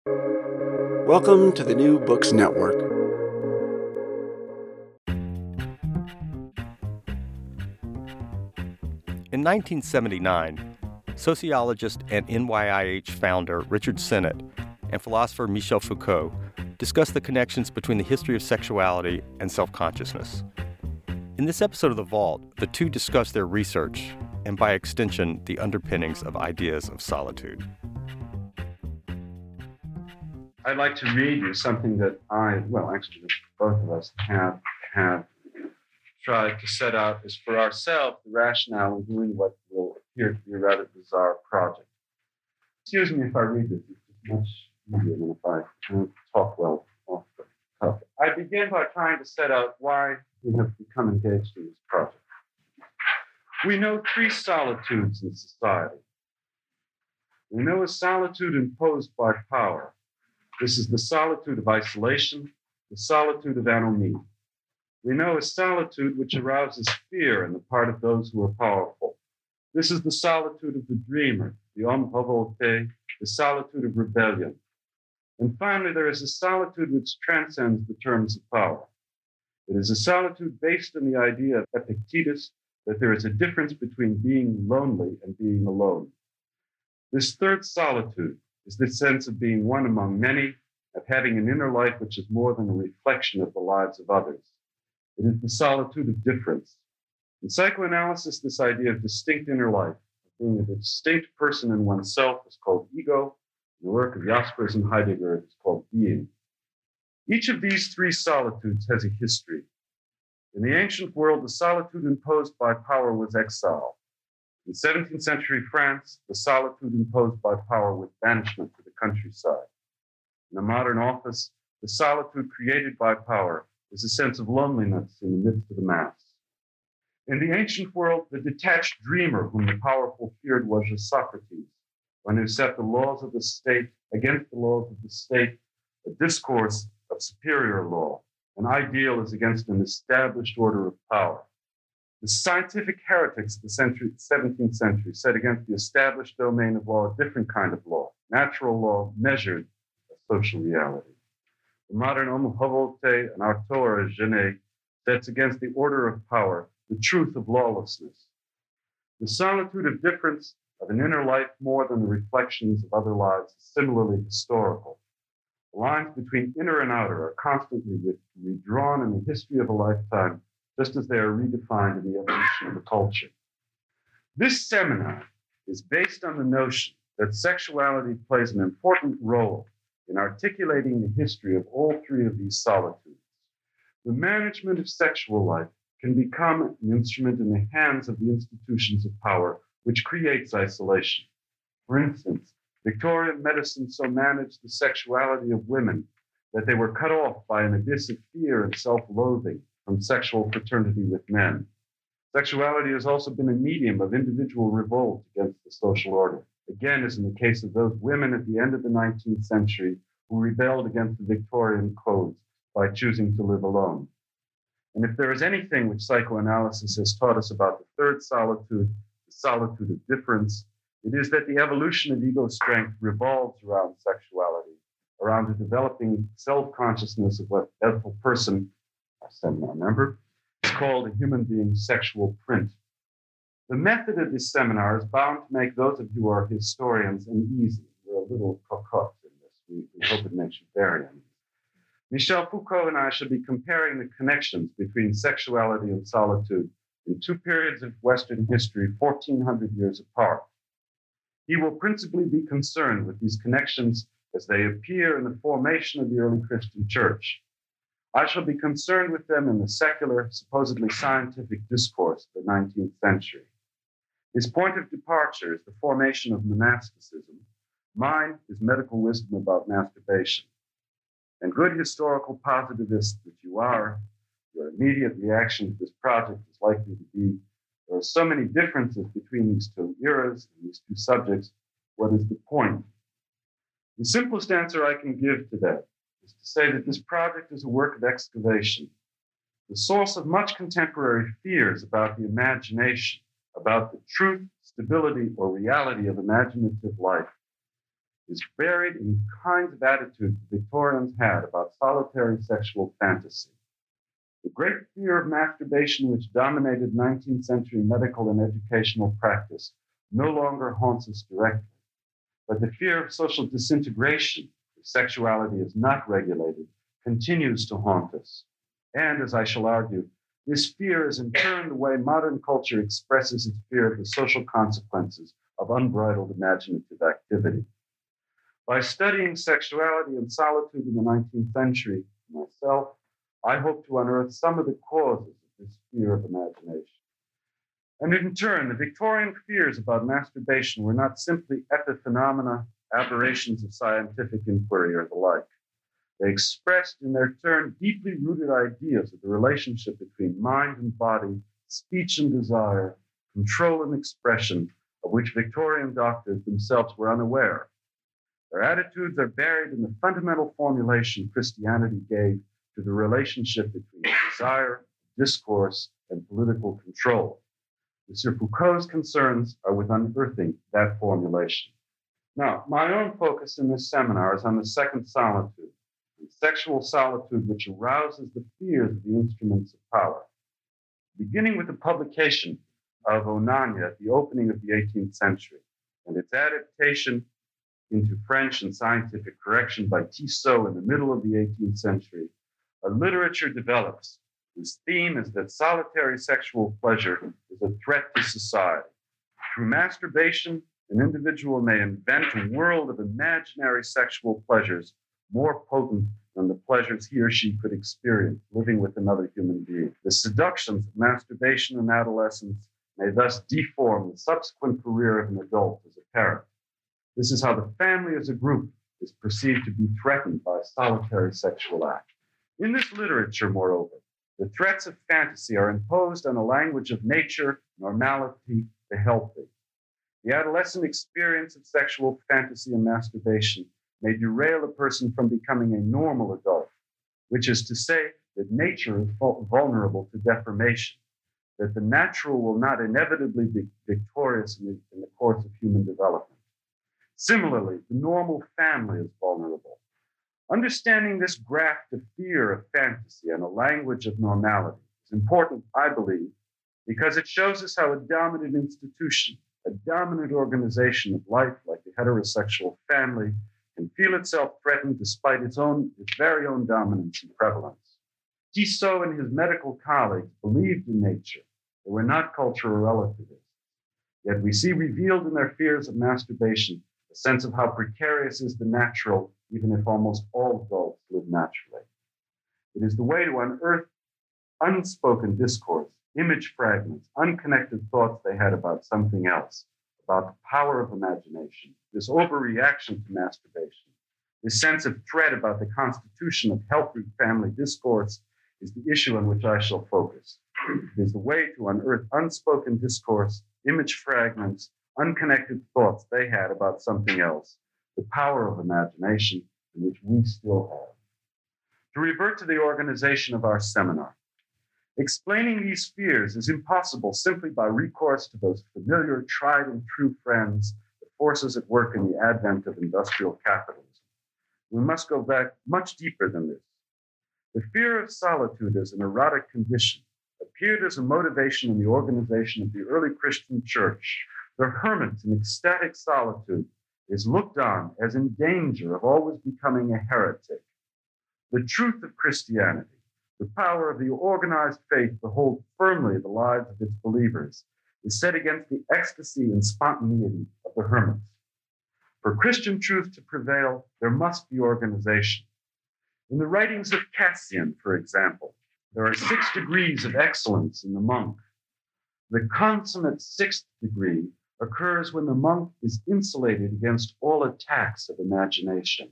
Welcome to the New Books Network. In 1979, sociologist and NYIH founder Richard Sennett and philosopher Michel Foucault discussed the connections between the history of sexuality and self-consciousness. In this episode of The Vault, the two discuss their research and, by extension, the underpinnings of ideas of solitude. I'd like to read you something that both of us have tried to set out as for ourselves the rationale in doing what will appear to be a rather bizarre project. Excuse me if I read this, it's much easier than if I talk well off the cuff. I begin by trying to set out why we have become engaged in this project. We know three solitudes in society. We know a solitude imposed by power. This is the solitude of isolation, the solitude of anomie. We know a solitude which arouses fear on the part of those who are powerful. This is the solitude of the dreamer, the homme revolté, the solitude of rebellion. And finally, there is a solitude which transcends the terms of power. It is a solitude based on the idea of Epictetus that there is a difference between being lonely and being alone. This third solitude is the sense of being one among many, of having an inner life which is more than a reflection of the lives of others. It is the solitude of difference. In psychoanalysis, this idea of distinct inner life, of being a distinct person in oneself, is called ego. In the work of Jaspers and Heidegger, it is called being. Each of these three solitudes has a history. In the ancient world, the solitude imposed by power was exile. In 17th century France, the solitude imposed by power was banishment to the countryside. In a modern office, the solitude created by power is a sense of loneliness in the midst of the mass. In the ancient world, the detached dreamer whom the powerful feared was a Socrates, one who set the laws of the state against the laws of the state, a discourse of superior law. An ideal is against an established order of power. The scientific heretics of the 17th century set against the established domain of law a different kind of law, natural law measured as social reality. The modern homme revolté and auteur gêné sets against the order of power the truth of lawlessness. The solitude of difference, of an inner life more than the reflections of other lives, is similarly historical. The lines between inner and outer are constantly redrawn in the history of a lifetime, just as they are redefined in the evolution of a culture. This seminar is based on the notion that sexuality plays an important role in articulating the history of all three of these solitudes. The management of sexual life can become an instrument in the hands of the institutions of power, which creates isolation. For instance, Victorian medicine so managed the sexuality of women that they were cut off by an abyss of fear and self-loathing from sexual fraternity with men. Sexuality has also been a medium of individual revolt against the social order, again as in the case of those women at the end of the 19th century who rebelled against the Victorian codes by choosing to live alone. And if there is anything which psychoanalysis has taught us about the third solitude, the solitude of difference, it is that the evolution of ego strength revolves around sexuality, around a developing self-consciousness of what every person, our seminar member, is called a human being's sexual print. The method of this seminar is bound to make those of you who are historians uneasy. We're a little cocotte in this. We hope it makes you very uneasy. Michel Foucault and I shall be comparing the connections between sexuality and solitude in two periods of Western history 1,400 years apart. He will principally be concerned with these connections as they appear in the formation of the early Christian church. I shall be concerned with them in the secular, supposedly scientific discourse of the 19th century. His point of departure is the formation of monasticism. Mine is medical wisdom about masturbation. And good historical positivist that you are, your immediate reaction to this project is likely to be, there are so many differences between these two eras and these two subjects. What is the point? The simplest answer I can give to that is to say that this project is a work of excavation, the source of much contemporary fears about the imagination, about the truth, stability, or reality of imaginative life. is buried in kinds of attitudes the Victorians had about solitary sexual fantasy. The great fear of masturbation which dominated 19th century medical and educational practice no longer haunts us directly, but the fear of social disintegration if sexuality is not regulated continues to haunt us. And, as I shall argue, this fear is in turn the way modern culture expresses its fear of the social consequences of unbridled imaginative activity. By studying sexuality and solitude in the 19th century myself, I hope to unearth some of the causes of this fear of imagination. And in turn, the Victorian fears about masturbation were not simply epiphenomena, aberrations of scientific inquiry, or the like. They expressed, in their turn, deeply rooted ideas of the relationship between mind and body, speech and desire, control and expression, of which Victorian doctors themselves were unaware. Their attitudes are buried in the fundamental formulation Christianity gave to the relationship between desire, discourse, and political control. M. Foucault's concerns are with unearthing that formulation. Now, my own focus in this seminar is on the second solitude, the sexual solitude which arouses the fears of the instruments of power. Beginning with the publication of Onania at the opening of the 18th century and its adaptation into French and scientific correction by Tissot in the middle of the 18th century, a literature develops whose theme is that solitary sexual pleasure is a threat to society. Through masturbation, an individual may invent a world of imaginary sexual pleasures more potent than the pleasures he or she could experience living with another human being. The seductions of masturbation in adolescence may thus deform the subsequent career of an adult as a parent. This is how the family as a group is perceived to be threatened by a solitary sexual act. In this literature, moreover, the threats of fantasy are imposed on a language of nature, normality, the healthy. The adolescent experience of sexual fantasy and masturbation may derail a person from becoming a normal adult, which is to say that nature is vulnerable to deformation, that the natural will not inevitably be victorious in the course of human development. Similarly, the normal family is vulnerable. Understanding this graft of fear of fantasy and a language of normality is important, I believe, because it shows us how a dominant institution, a dominant organization of life like the heterosexual family, can feel itself threatened despite its very own dominance and prevalence. Tissot and his medical colleagues believed in nature. They were not cultural relativists. Yet we see revealed in their fears of masturbation a sense of how precarious is the natural, even if almost all adults live naturally. It is the way to unearth unspoken discourse, image fragments, unconnected thoughts they had about something else, about the power of imagination, this overreaction to masturbation, this sense of threat about the constitution of healthy family discourse is the issue on which I shall focus. It is the way to unearth unspoken discourse, image fragments, unconnected thoughts they had about something else, the power of imagination, in which we still have. To revert to the organization of our seminar, explaining these fears is impossible simply by recourse to those familiar, tried and true friends, the forces at work in the advent of industrial capitalism. We must go back much deeper than this. The fear of solitude as an erotic condition appeared as a motivation in the organization of the early Christian church. The hermit in ecstatic solitude is looked on as in danger of always becoming a heretic. The truth of Christianity, the power of the organized faith to hold firmly the lives of its believers, is set against the ecstasy and spontaneity of the hermits. For Christian truth to prevail, there must be organization. In the writings of Cassian, for example, there are 6 degrees of excellence in the monk. The consummate 6th degree occurs when the monk is insulated against all attacks of imagination.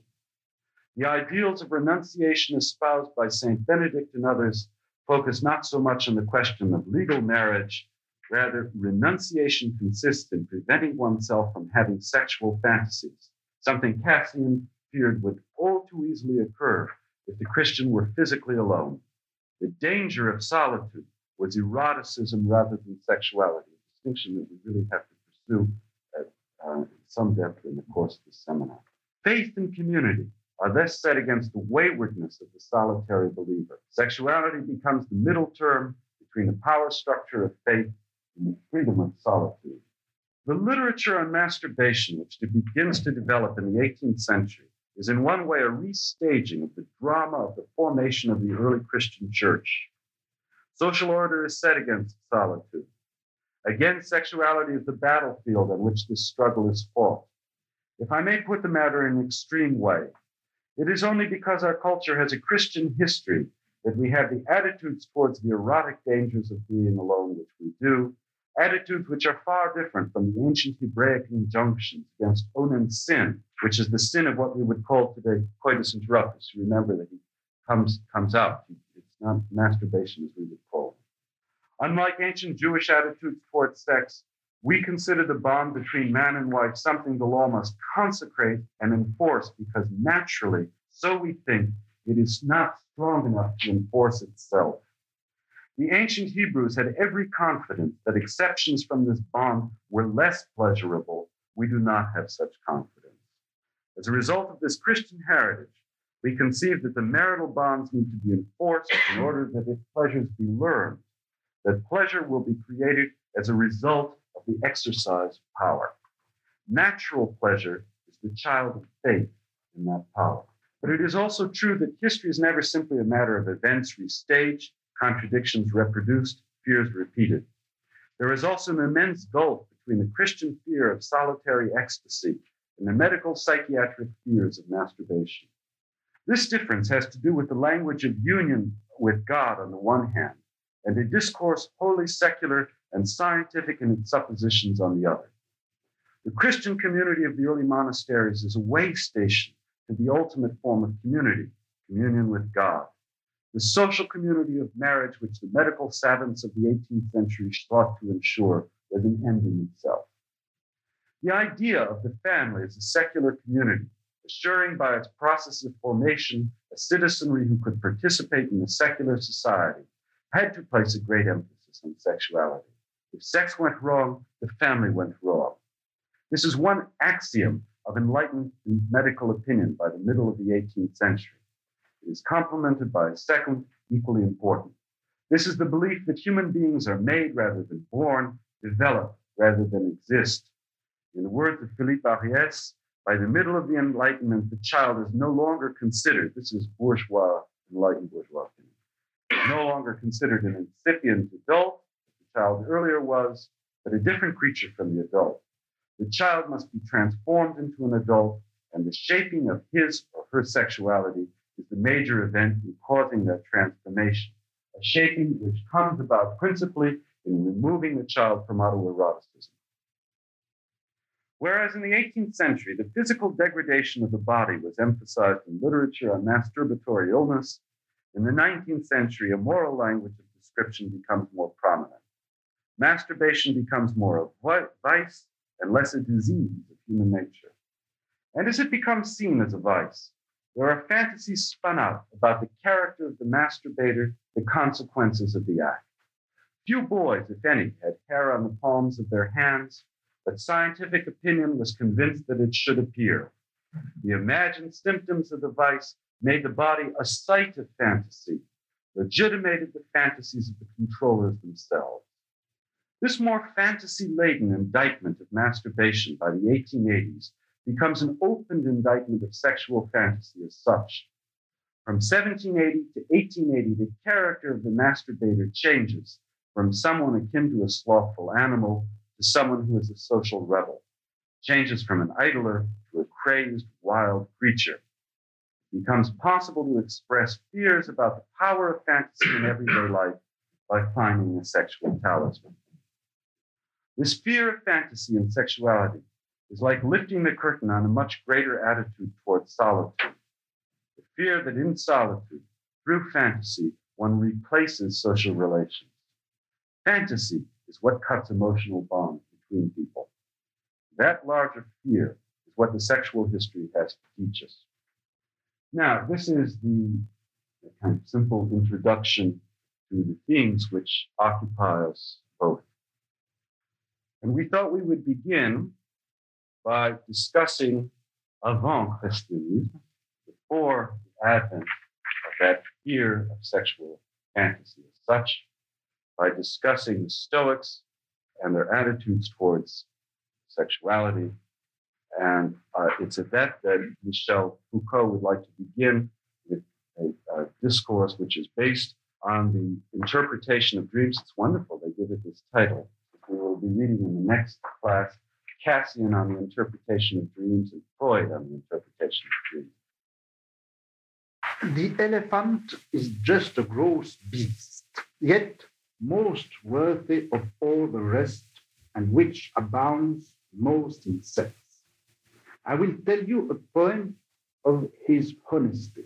The ideals of renunciation espoused by St. Benedict and others focus not so much on the question of legal marriage, rather, renunciation consists in preventing oneself from having sexual fantasies, something Cassian feared would all too easily occur if the Christian were physically alone. The danger of solitude was eroticism rather than sexuality, a distinction that we really have to pursue at some depth in the course of the seminar. Faith and community are thus set against the waywardness of the solitary believer. Sexuality becomes the middle term between the power structure of faith and the freedom of solitude. The literature on masturbation, which begins to develop in the 18th century, is in one way a restaging of the drama of the formation of the early Christian church. Social order is set against solitude. Again, sexuality is the battlefield on which this struggle is fought. If I may put the matter in an extreme way, it is only because our culture has a Christian history that we have the attitudes towards the erotic dangers of being alone, which we do, attitudes which are far different from the ancient Hebraic injunctions against onan sin, which is the sin of what we would call today coitus interruptus. Remember that he comes out. It's not masturbation as we would call it. Unlike ancient Jewish attitudes towards sex, we consider the bond between man and wife something the law must consecrate and enforce because naturally, so we think, it is not strong enough to enforce itself. The ancient Hebrews had every confidence that exceptions from this bond were less pleasurable. We do not have such confidence. As a result of this Christian heritage, we conceive that the marital bonds need to be enforced in order that its pleasures be learned, that pleasure will be created as a result of the exercise of power. Natural pleasure is the child of faith in that power. But it is also true that history is never simply a matter of events restaged, contradictions reproduced, fears repeated. There is also an immense gulf between the Christian fear of solitary ecstasy and the medical psychiatric fears of masturbation. This difference has to do with the language of union with God on the one hand, and a discourse wholly secular and scientific in its suppositions on the other. The Christian community of the early monasteries is a way station to the ultimate form of community, communion with God. The social community of marriage, which the medical savants of the 18th century sought to ensure, was an end in itself. The idea of the family as a secular community, assuring by its process of formation a citizenry who could participate in a secular society, had to place a great emphasis on sexuality. If sex went wrong, the family went wrong. This is one axiom of enlightened medical opinion by the middle of the 18th century. It is complemented by a second, equally important. This is the belief that human beings are made rather than born, develop rather than exist. In the words of Philippe Ariès, by the middle of the Enlightenment, the child is no longer considered, this is bourgeois, enlightened bourgeois opinion, no longer considered an incipient adult, as the child earlier was, but a different creature from the adult. The child must be transformed into an adult, and the shaping of his or her sexuality is the major event in causing that transformation, a shaping which comes about principally in removing the child from autoeroticism. Whereas in the 18th century, the physical degradation of the body was emphasized in literature on masturbatory illness, in the 19th century, a moral language of description becomes more prominent. Masturbation becomes more a vice and less a disease of human nature. And as it becomes seen as a vice, there are fantasies spun out about the character of the masturbator, the consequences of the act. Few boys, if any, had hair on the palms of their hands, but scientific opinion was convinced that it should appear. The imagined symptoms of the vice made the body a site of fantasy, legitimated the fantasies of the controllers themselves. This more fantasy-laden indictment of masturbation by the 1880s becomes an opened indictment of sexual fantasy as such. From 1780 to 1880, the character of the masturbator changes from someone akin to a slothful animal to someone who is a social rebel, changes from an idler to a crazed, wild creature. It becomes possible to express fears about the power of fantasy in everyday life by finding a sexual talisman. This fear of fantasy and sexuality is like lifting the curtain on a much greater attitude towards solitude. The fear that in solitude, through fantasy, one replaces social relations. Fantasy is what cuts emotional bonds between people. That larger fear is what the sexual history has to teach us. Now, this is the kind of simple introduction to the themes which occupy us both. And we thought we would begin by discussing avant Christianism, before the advent of that fear of sexual fantasy as such, by discussing the Stoics and their attitudes towards sexuality. And it's at that Michel Foucault would like to begin with a discourse which is based on the interpretation of dreams. It's wonderful, they give it this title. We will be reading in the next class Cassian on the interpretation of dreams and Freud on the interpretation of dreams. The elephant is just a gross beast, yet most worthy of all the rest, and which abounds most in sex. I will tell you a poem of his honesty.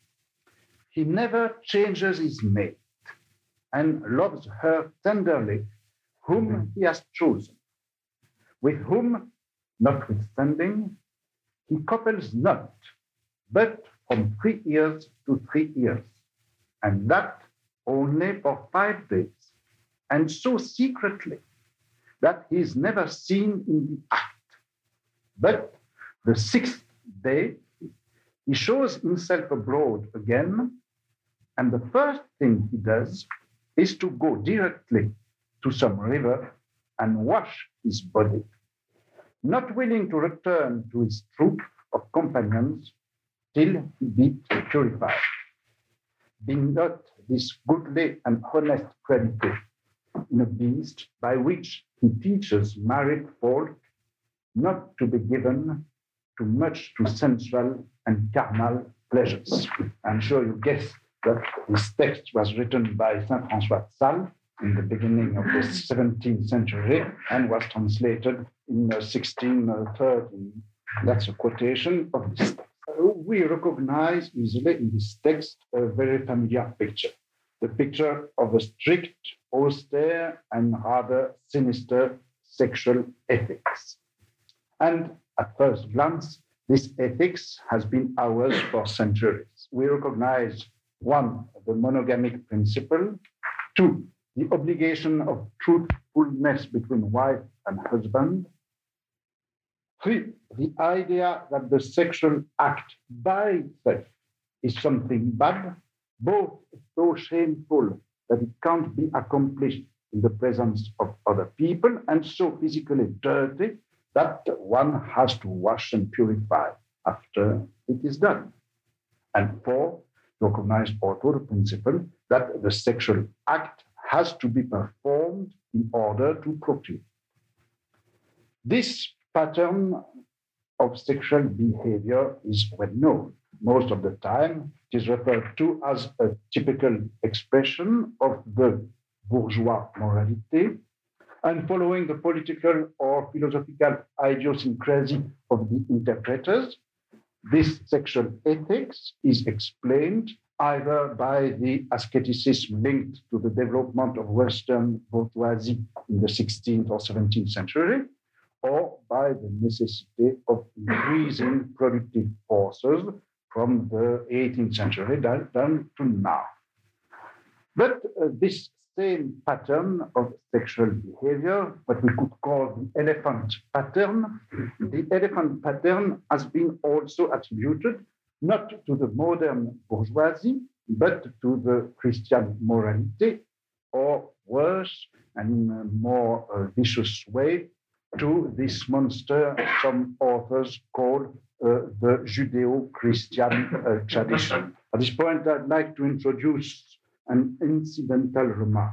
He never changes his mate and loves her tenderly, whom he has chosen, with whom, notwithstanding, he couples not, but from 3 years to 3 years, and that only for 5 days, and so secretly that he is never seen in the act. But the 6th day, he shows himself abroad again, and the first thing he does is to go directly to some river and wash his body, not willing to return to his troop of companions till he be purified. Being not this goodly and honest quality in a beast by which he teaches married folk not to be given too much to sensual and carnal pleasures. I'm sure you guessed that this text was written by Saint François de Sales in the beginning of the 17th century and was translated in 1613. That's a quotation of this text. We recognize easily in this text a very familiar picture, the picture of a strict, austere, and rather sinister sexual ethics. And at first glance, this ethics has been ours for centuries. We recognize 1, the monogamic principle, 2, the obligation of truthfulness between wife and husband, 3, the idea that the sexual act by itself is something bad, both so shameful that it can't be accomplished in the presence of other people, and so physically dirty that one has to wash and purify after it is done. And 4, recognize also the principle that the sexual act has to be performed in order to procreate. This pattern of sexual behavior is well known. Most of the time, it is referred to as a typical expression of the bourgeois morality, and following the political or philosophical idiosyncrasy of the interpreters, this sexual ethics is explained either by the asceticism linked to the development of Western bourgeoisie in the 16th or 17th century, or by the necessity of increasing productive forces from the 18th century down to now. But this same pattern of sexual behavior, what we could call the elephant pattern has been also attributed not to the modern bourgeoisie, but to the Christian morality, or worse, and in a more vicious way, to this monster some authors call the Judeo-Christian tradition. At this point, I'd like to introduce an incidental remark.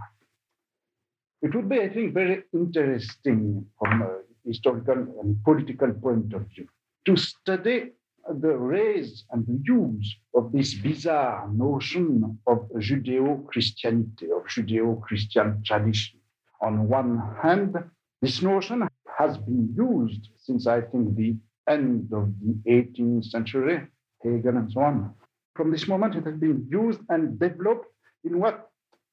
It would be, I think, very interesting from a historical and political point of view to study the rise and the use of this bizarre notion of Judeo-Christianity, of Judeo-Christian tradition. On one hand, this notion has been used since, I think, the end of the 18th century, Hegel and so on. From this moment, it has been used and developed in what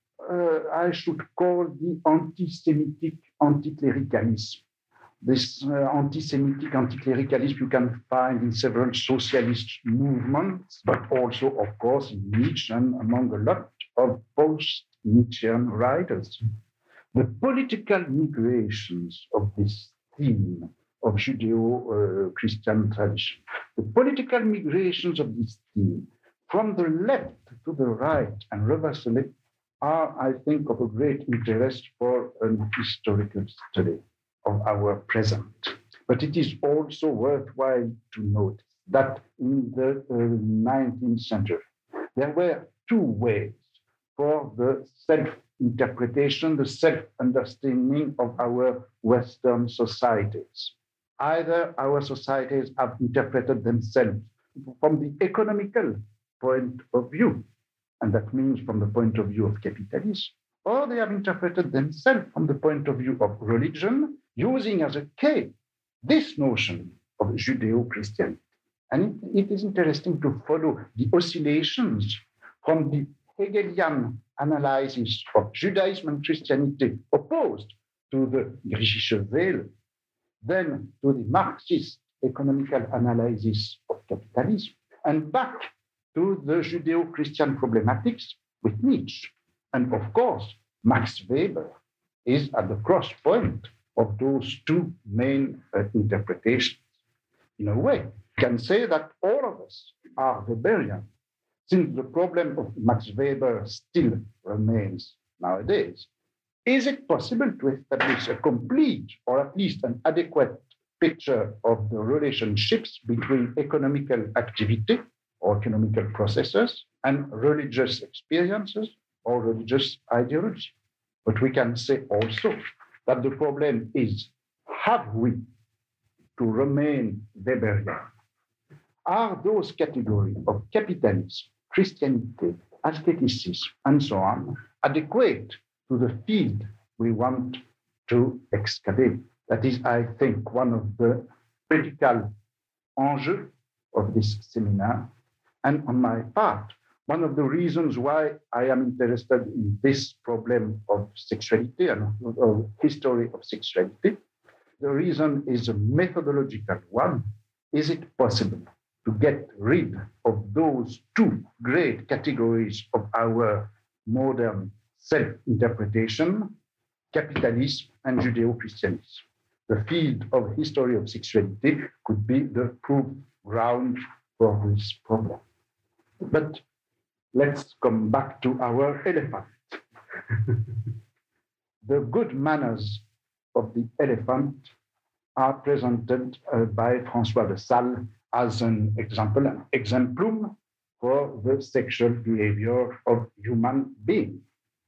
I should call the anti-Semitic anti-clericalism. This anti-Semitic anti-clericalism you can find in several socialist movements, but also, of course, in Nietzsche and among a lot of post-Nietzschean writers. The political migrations of this theme of Judeo-Christian tradition. The political migrations of this theme from the left to the right and reversely are, I think, of a great interest for an historical study of our present. But it is also worthwhile to note that in the 19th century, there were two ways for the self-interpretation, the self-understanding of our Western societies. Either our societies have interpreted themselves from the economical point of view, and that means from the point of view of capitalism, or they have interpreted themselves from the point of view of religion, using as a key this notion of Judeo-Christianity. And it is interesting to follow the oscillations from the Hegelian analysis of Judaism and Christianity opposed to the Griechische Welle, then to the Marxist economical analysis of capitalism, and back to the Judeo-Christian problematics with Nietzsche. And of course, Max Weber is at the cross point of those two main interpretations. In a way, you can say that all of us are Weberian, since the problem of Max Weber still remains nowadays. Is it possible to establish a complete, or at least an adequate picture of the relationships between economical activity or economical processes and religious experiences or religious ideology? But we can say also that the problem is, have we to remain Weberian? Are those categories of capitalism, Christianity, asceticism, and so on adequate to the field we want to excavate? That is, I think, one of the critical enjeux of this seminar. And on my part, one of the reasons why I am interested in this problem of sexuality and of history of sexuality, the reason is a methodological one. Is it possible to get rid of those two great categories of our modern self-interpretation, capitalism and Judeo-Christianism? The field of history of sexuality could be the proof ground for this problem. But let's come back to our elephant. The good manners of the elephant are presented by François de Sales as an example, an exemplum for the sexual behavior of human beings.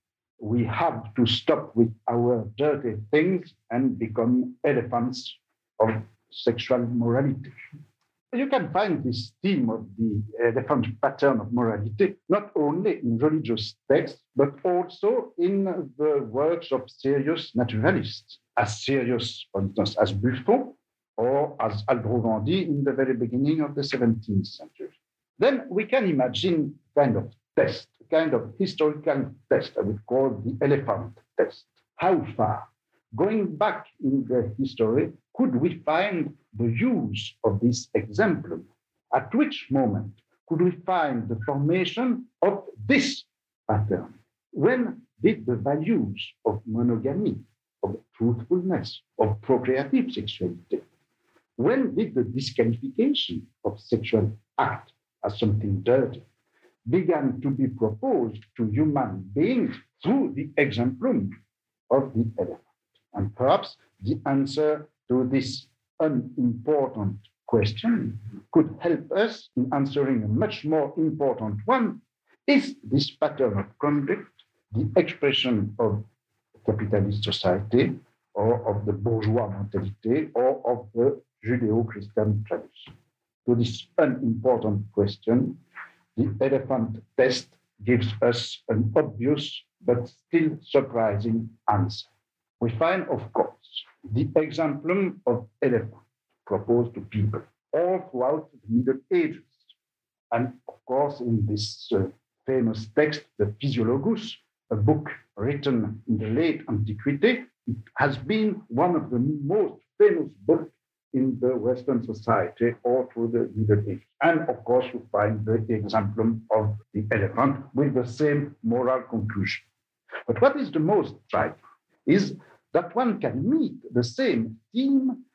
We have to stop with our dirty things and become elephants of sexual morality. You can find this theme of the elephant pattern of morality not only in religious texts, but also in the works of serious naturalists, as serious, for instance, as Buffon or as Aldrovandi in the very beginning of the 17th century. Then we can imagine kind of test, kind of historical test, I would call the elephant test. How far, going back in the history, could we find the use of this exemplum? At which moment could we find the formation of this pattern? When did the values of monogamy, of truthfulness, of procreative sexuality, when did the disqualification of sexual act as something dirty began to be proposed to human beings through the exemplum of the elephant? And perhaps the answer to this unimportant question could help us in answering a much more important one. Is this pattern of conduct the expression of capitalist society or of the bourgeois mentality or of the Judeo-Christian tradition? To this unimportant question, the elephant test gives us an obvious but still surprising answer. We find, of course, the exemplum of elephant proposed to people all throughout the Middle Ages. And of course, in this famous text, the Physiologus, a book written in the late antiquity, it has been one of the most famous books in the Western society all through the Middle Ages. And of course, you find the exemplum of the elephant with the same moral conclusion. But what is the most striking is that one can meet the same theme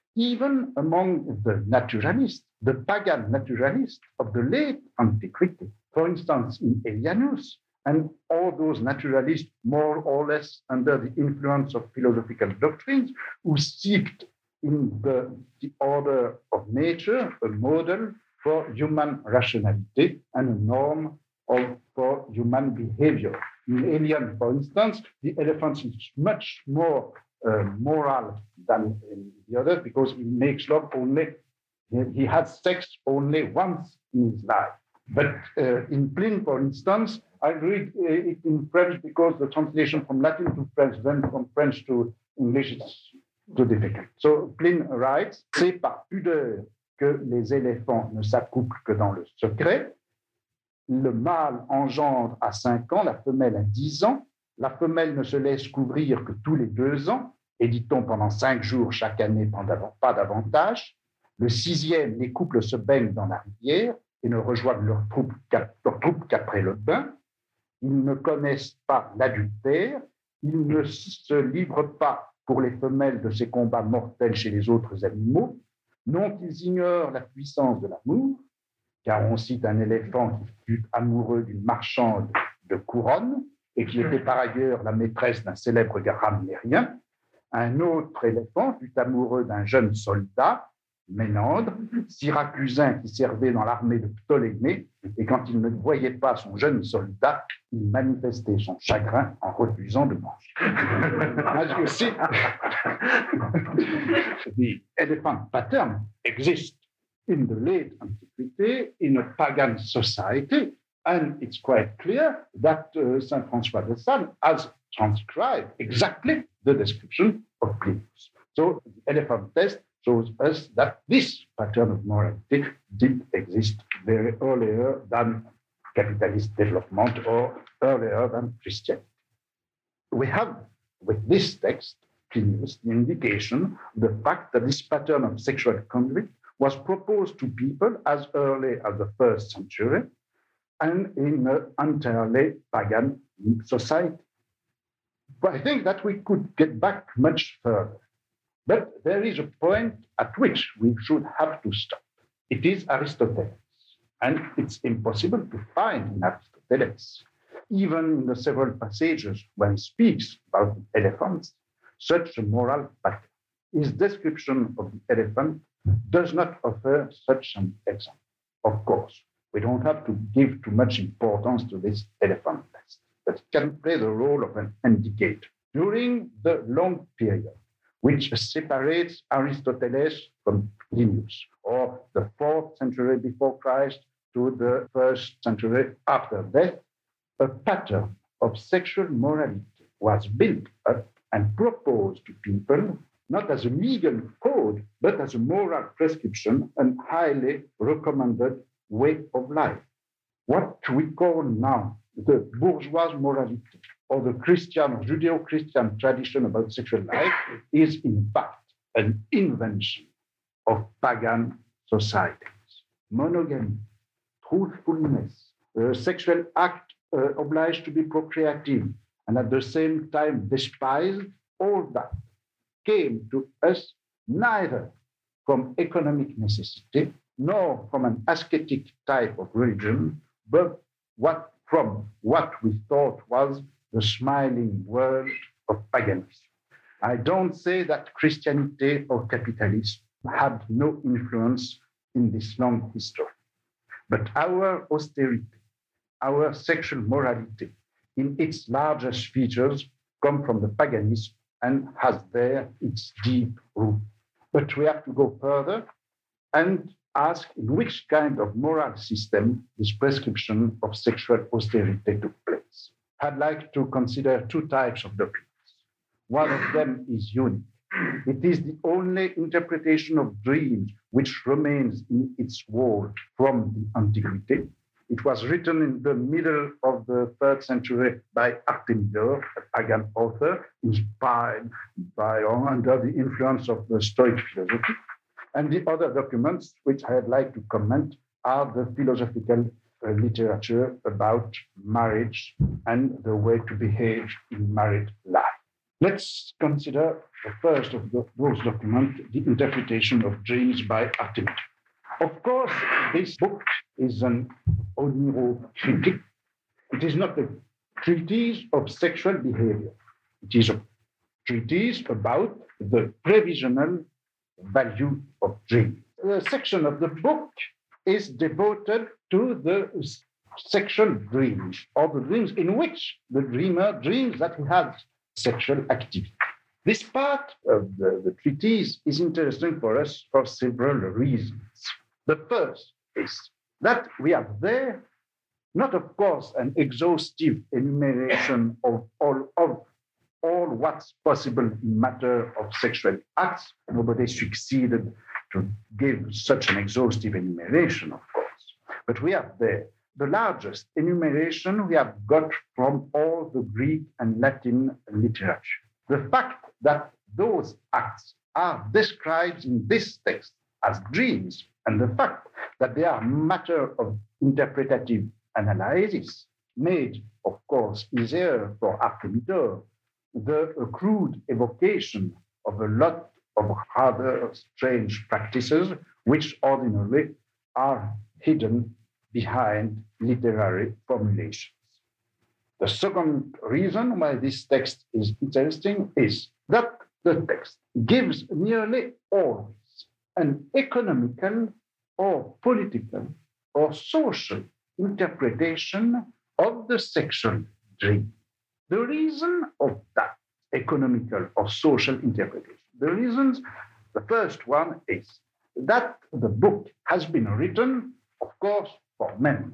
even among the naturalists, the pagan naturalists of the late antiquity, for instance, in Aelianus, and all those naturalists more or less under the influence of philosophical doctrines who seeked in the order of nature a model for human rationality and a norm for human behavior. In Aelian, for instance, the elephant is much more moral than in the others because he makes love only, he has sex only once in his life. But in Pliny, for instance, I read it in French because the translation from Latin to French, then from French to English, is too difficult. So Pliny writes, c'est par pudeur que les éléphants ne s'accouplent que dans le secret. Le mâle engendre à 5 ans, la femelle à 10 ans. La femelle ne se laisse couvrir que tous les 2 ans, et dit-on pendant 5 jours chaque année, pas davantage. Le 6e, les couples se baignent dans la rivière et ne rejoignent leur troupe qu'après le bain. Ils ne connaissent pas l'adultère. Ils ne se livrent pas pour les femelles de ces combats mortels chez les autres animaux. Non qu'ils ignorent la puissance de l'amour, car on cite un éléphant qui fut amoureux d'une marchande de couronne et qui était par ailleurs la maîtresse d'un célèbre grammairien. Un autre éléphant fut amoureux d'un jeune soldat, Ménandre, syracusain qui servait dans l'armée de Ptolémée, et quand il ne voyait pas son jeune soldat, il manifestait son chagrin en refusant de manger. As you see, the elephant pattern exists in the late antiquity in a pagan society, and it's quite clear that Saint François de Sales has transcribed exactly the description of Plinius. So the elephant test shows us that this pattern of morality did exist very earlier than capitalist development or earlier than Christianity. We have, with this text, Plinius, the indication of the fact that this pattern of sexual conduct was proposed to people as early as the 1st century and in an entirely pagan society. But I think that we could get back much further. But there is a point at which we should have to stop. It is Aristotle. And it's impossible to find in Aristoteles, even in the several passages where he speaks about the elephants, such a moral pattern. His description of the elephant does not offer such an example. Of course, we don't have to give too much importance to this elephant test, but it can play the role of an indicator. During the long period which separates Aristoteles from Plinius, or the 4th century before Christ to the 1st century after that, a pattern of sexual morality was built up and proposed to people not as a legal code, but as a moral prescription and highly recommended way of life. What we call now the bourgeois morality or the Christian or Judeo-Christian tradition about sexual life is in fact an invention of pagan societies. Monogamy, truthfulness, the sexual act obliged to be procreative and at the same time despised, all that came to us neither from economic necessity nor from an ascetic type of religion, but from what we thought was the smiling world of paganism. I don't say that Christianity or capitalism had no influence in this long history, but our austerity, our sexual morality in its largest features come from the paganism and has there its deep root. But we have to go further and ask in which kind of moral system this prescription of sexual austerity took place. I'd like to consider 2 types of documents. One of them is unique. It is the only interpretation of dreams which remains in its wall from the antiquity. It was written in the middle of the 3rd century by Artemidor, a pagan author, inspired by or under the influence of the Stoic philosophy. And the other documents which I'd like to comment are the philosophical literature about marriage and the way to behave in married life. Let's consider the first of those documents, the interpretation of dreams by Artemis. Of course, this book is an onirocritic. It is not a treatise of sexual behavior. It is a treatise about the previsional value of dreams. The section of the book is devoted to the sexual dreams, or the dreams in which the dreamer dreams that he has sexual activity. This part of the treatise is interesting for us for several reasons. The first is that we have there not, of course, an exhaustive enumeration of all what's possible in matter of sexual acts. Nobody succeeded to give such an exhaustive enumeration, of course. But we have there the largest enumeration we have got from all the Greek and Latin literature. The fact that those acts are described in this text as dreams, and the fact that they are matter of interpretative analysis made, of course, easier for Artemidor the crude evocation of a lot of rather strange practices which ordinarily are hidden behind literary formulations. The second reason why this text is interesting is that the text gives nearly always an economical or political or social interpretation of the sexual dream. The reason of that economical or social interpretation, the first one is that the book has been written, of course, for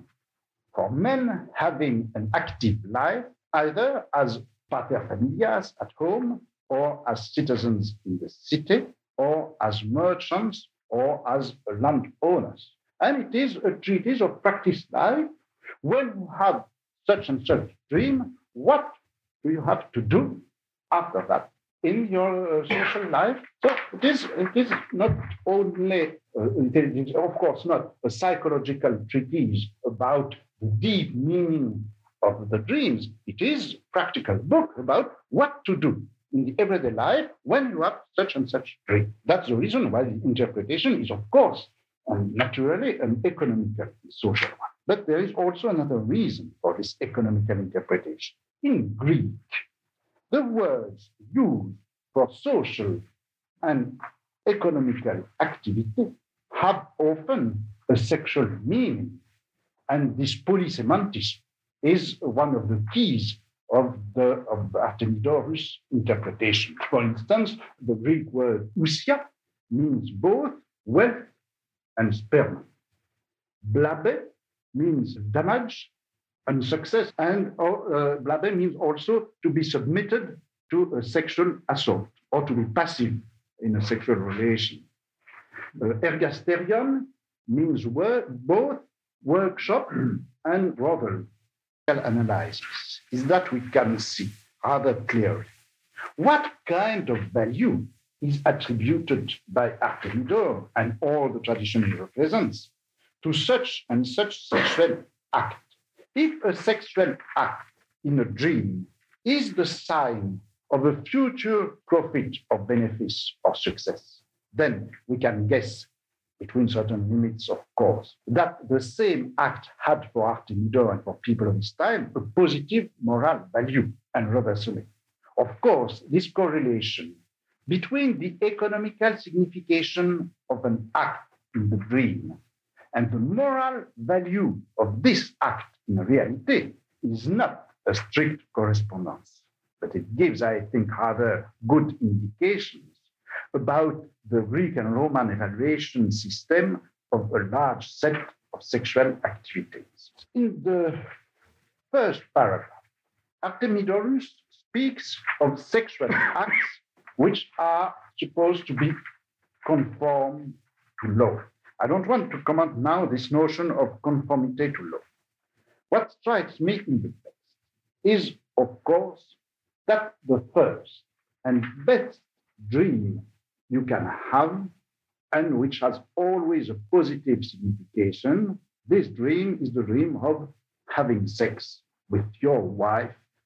men having an active life, either as paterfamilias at home, or as citizens in the city, or as merchants, or as landowners. And it is a treatise of practice life. When you have such and such dream, what do you have to do after that in your social life? So it is not only, of course, not a psychological treatise about the deep meaning of the dreams. It is a practical book about what to do in the everyday life when you have such and such dream. That's the reason why the interpretation is, of course, and naturally an economical social one. But there is also another reason for this economical interpretation. In Greek, the words used for social and economical activity have often a sexual meaning. And this polysemantism is one of the keys of Artemidorus' interpretation. For instance, the Greek word ousia means both wealth and sperm. Blabe means damage and success, and blabe means also to be submitted to a sexual assault or to be passive in a sexual relation. Ergasterion means both workshop and brothel. Analysis is that we can see rather clearly what kind of value is attributed by Artemidor and all the tradition he represents to such and such sexual act. If a sexual act in a dream is the sign of a future profit or benefits or success, then we can guess, between certain limits, of course, that the same act had for Artemidor and for people of his time a positive moral value, and reversely. Of course, this correlation between the economical signification of an act in the dream and the moral value of this act in reality is not a strict correspondence, but it gives, I think, rather good indications about the Greek and Roman evaluation system of a large set of sexual activities. In the first paragraph, Artemidorus speaks of sexual acts which are supposed to be conform to law. I don't want to comment now this notion of conformity to law. What strikes me in the text is, of course, that the first and best dream you can have, and which has always a positive signification, this dream is the dream of having sex with your wife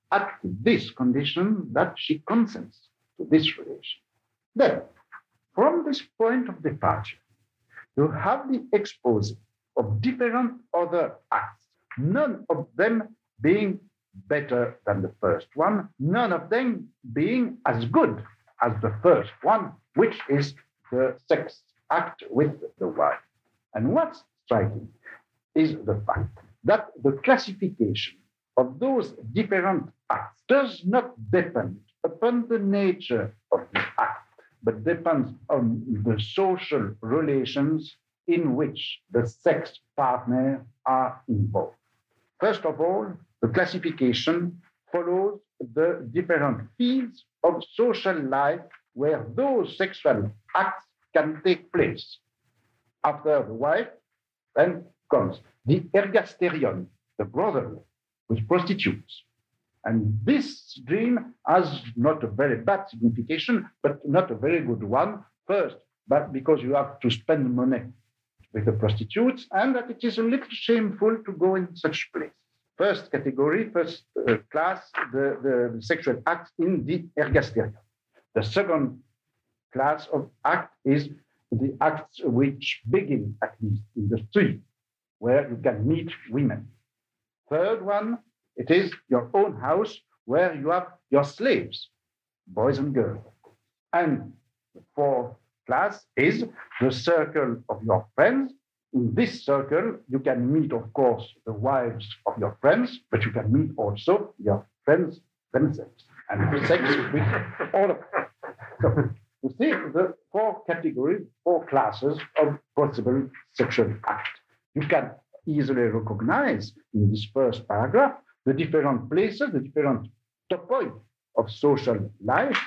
at this condition that she consents to this relation. Then, from this point of departure, you have the exposing of different other acts, none of them being better than the first one, none of them being as good as the first one, which is the sex act with the wife. And what's striking is the fact that the classification of those different acts does not depend upon the nature of the act, but depends on the social relations in which the sex partners are involved. First of all, the classification follows the different fields of social life where those sexual acts can take place. After the wife, then comes the ergasterion, the brotherhood, with prostitutes. And this dream has not a very bad signification, but not a very good one. First, but because you have to spend money with the prostitutes, and that it is a little shameful to go in such place. First category, first class, the sexual acts in the ergasterion. The second class of act is the acts which begin at least in the street, where you can meet women. Third one, it is your own house where you have your slaves, boys and girls. And the fourth class is the circle of your friends. In this circle, you can meet, of course, the wives of your friends, but you can meet also your friends themselves and have sex with all of them. So, you see the four categories, four classes of possible sexual act. You can easily recognize in this first paragraph the different places, the different topoi of social life.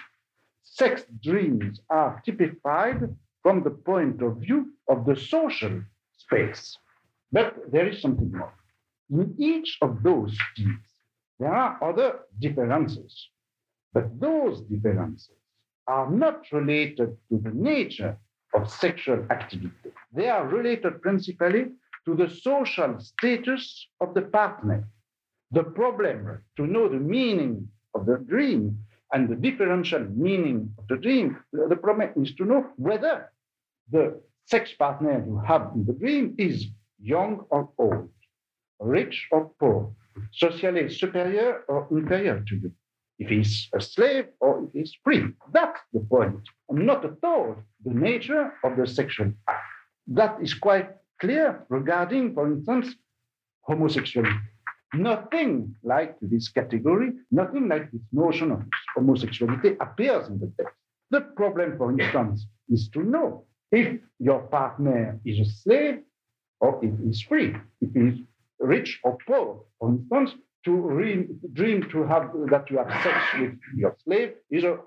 Sex dreams are typified from the point of view of the social space. But there is something more. In each of those fields, there are other differences. But those differences are not related to the nature of sexual activity. They are related principally to the social status of the partner. The problem to know the meaning of the dream and the differential meaning of the dream, the problem is to know whether the sex partner you have in the dream is young or old, rich or poor, socially superior or inferior to you, if he's a slave or if he's free. That's the point, and not at all the nature of the sexual act. That is quite clear regarding, for instance, homosexuality. Nothing like this category, nothing like this notion of homosexuality appears in the text. The problem, for instance, is to know if your partner is a slave or if he's free, if he's rich or poor. For instance, to dream to have that you have sex with your slave is has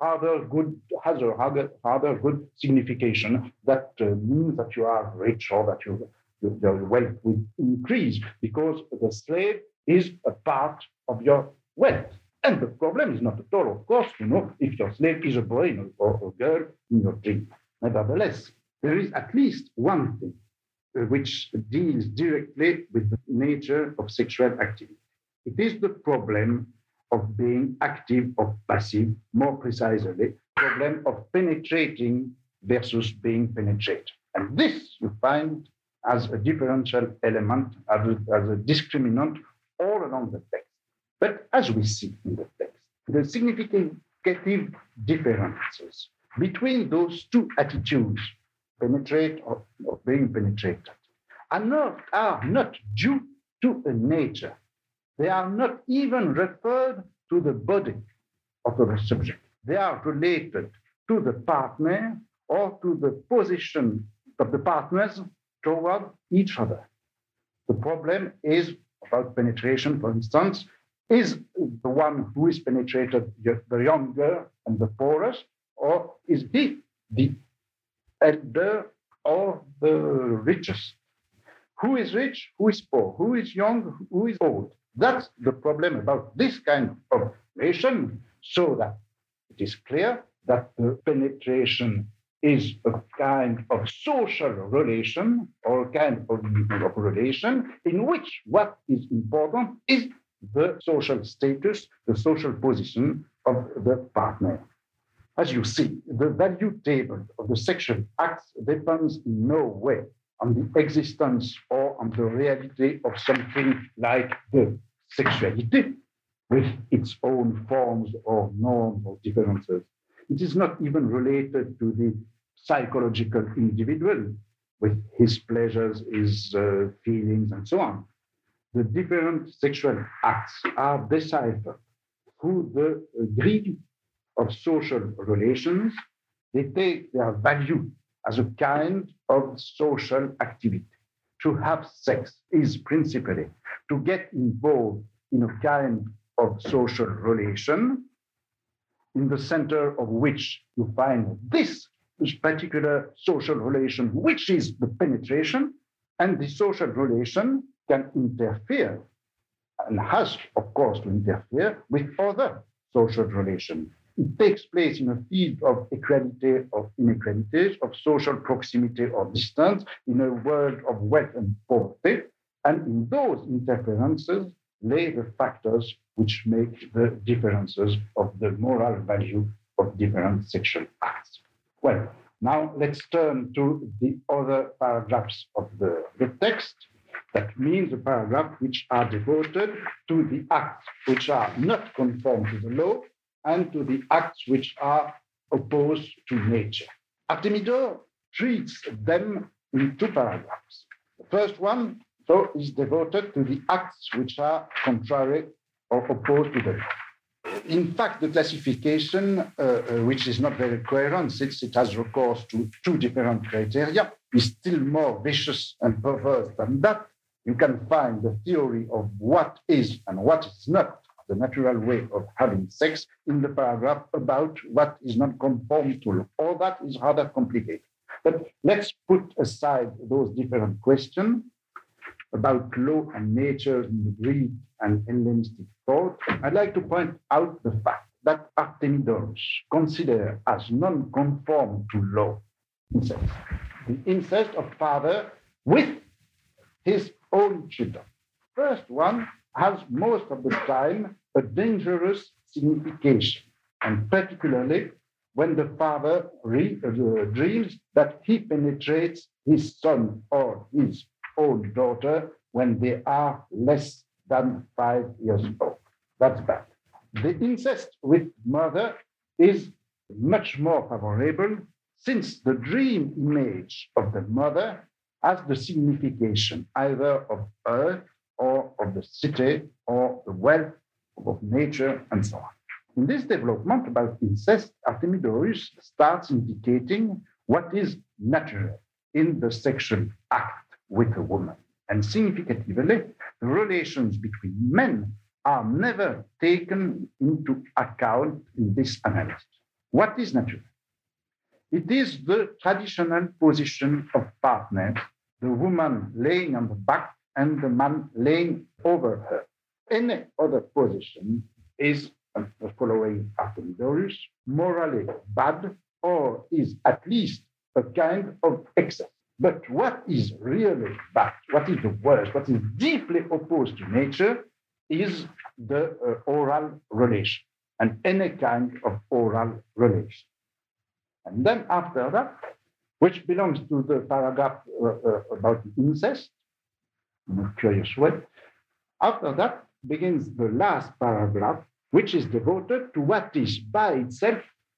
a rather good signification. That means that you are rich or that your wealth will increase because the slave is a part of your wealth. And the problem is not at all, of course, to know if your slave is a boy or a girl in your dream. Nevertheless, there is at least one thing which deals directly with the nature of sexual activity. It is the problem of being active or passive, more precisely, problem of penetrating versus being penetrated. And this you find as a differential element, as a discriminant all along the text. But as we see in the text, the significant differences between those two attitudes, penetrate or being penetrated, are not due to a nature. They are not even referred to the body of the subject. They are related to the partner or to the position of the partners toward each other. The problem is about penetration, for instance, is the one who is penetrated the younger and the poorest, or is he the elder or the richest? Who is rich? Who is poor? Who is young? Who is old? That's the problem about this kind of relation, so that it is clear that the penetration is a kind of social relation or a kind of relation in which what is important is the social status, the social position of the partner. As you see, the value table of the sexual acts depends in no way on the existence or on the reality of something like the sexuality, with its own forms or norms or differences. It is not even related to the psychological individual with his pleasures, his feelings, and so on. The different sexual acts are deciphered through the grid of social relations. They take their value as a kind of social activity. To have sex is principally to get involved in a kind of social relation, in the center of which you find this particular social relation, which is the penetration, and the social relation can interfere and has, of course, to interfere with other social relations. It takes place in a field of equality or inequalities, of social proximity or distance, in a world of wealth and poverty. And in those interferences lay the factors which make the differences of the moral value of different sexual acts. Well, now let's turn to the other paragraphs of the text. That means the paragraphs which are devoted to the acts which are not conform to the law and to the acts which are opposed to nature. Artemidor treats them in two paragraphs. The first one is devoted to the acts which are contrary or opposed to the law. In fact, the classification, which is not very coherent since it has recourse to two different criteria, is still more vicious and perverse than that. You can find the theory of what is and what is not the natural way of having sex in the paragraph about what is not conform to law. All that is rather complicated. But let's put aside those different questions about law and nature in the Greek and Hellenistic thought. I'd like to point out the fact that Artemidorus considers as non-conform to law incest, the incest of father with his own children. First one has most of the time a dangerous signification, and particularly when the father dreams that he penetrates his son or his own daughter when they are less than 5 years old. That's bad. The incest with mother is much more favorable since the dream image of the mother has the signification either of earth or of the city or the wealth of nature and so on. In this development about incest, Artemidorus starts indicating what is natural in the sexual act with a woman. And significatively, the relations between men are never taken into account in this analysis. What is natural? It is the traditional position of partners, the woman laying on the back and the man laying over her. Any other position is, following Artemidorus, morally bad or is at least a kind of excess. But what is really bad, what is the worst, what is deeply opposed to nature is the oral relation and any kind of oral relation. And then after that, which belongs to the paragraph about incest, in a curious way, after that begins the last paragraph, which is devoted to what is by itself